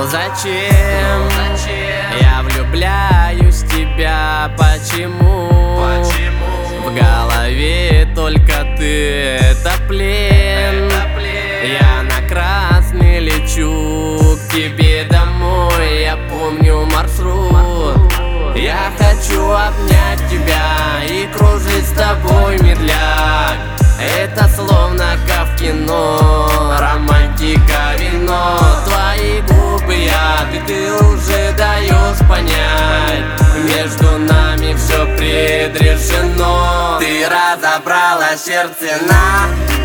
Зачем я влюбляюсь в тебя? Почему в голове только ты? Это плен. Я на красный лечу к тебе домой. Я помню маршрут. Я хочу обнять тебя и кружить с тобой медляк. Это словно как в кино, романтика, вино. Твои губы яд, и ты уже даешь понять, между нами все предрешено. Ты разобрала сердце на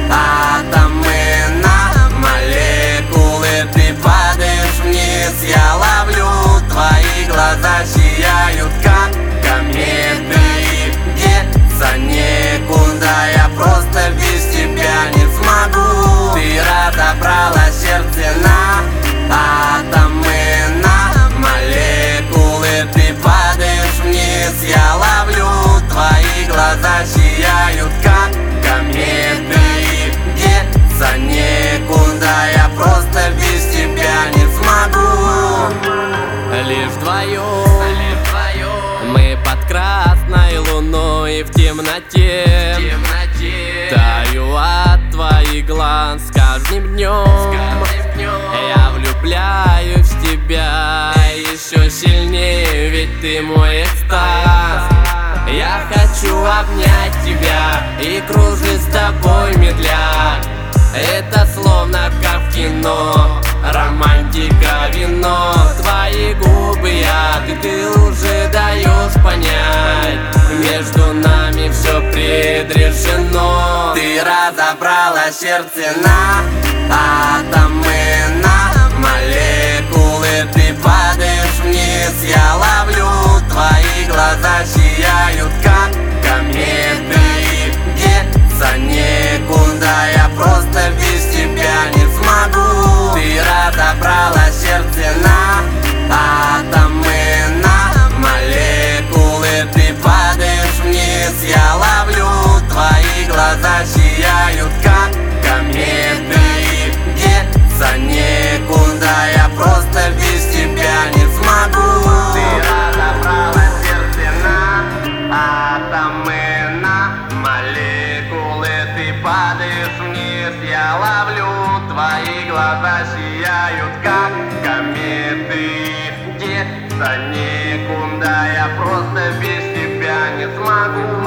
атомы, на молекулы. Ты падаешь вниз, я ловлю. Твои глаза сияют, как кометы. Деться некуда, я просто без тебя не смогу. Ты разобрала сердце на атомы, на молекулы. Ты падаешь вниз, я ловлю. Твои глаза сияют, как кометы. Деться некуда, я просто без тебя не смогу. Лишь вдвоем мы под красной луной в темноте. Таю от твоих глаз с каждым днем. Я влюбляюсь в тебя еще сильнее, ведь ты мой экстаз. Я хочу обнять тебя и кружить с тобой медляк. Это словно как в кино, романтика, вино. Твои губы яд, и ты уже даешь понять, между нами все предрешено. Ты разобрала сердце на атомы, на молекулы. Ты падаешь вниз, я ловлю. Твои глаза сияют, как кометы. Деться некуда, я просто без тебя не смогу. Ты разобрала сердце на атомы, на молекулы. Ты падаешь вниз, я ловлю. Твои глаза сияют, как кометы. Деться некуда, я просто без тебя не смогу. Ты разобрала сердце на атомы, на молекулы. Ты падаешь вниз, я ловлю. Твои глаза сияют, как кометы. Деться некуда, я просто без тебя не смогу.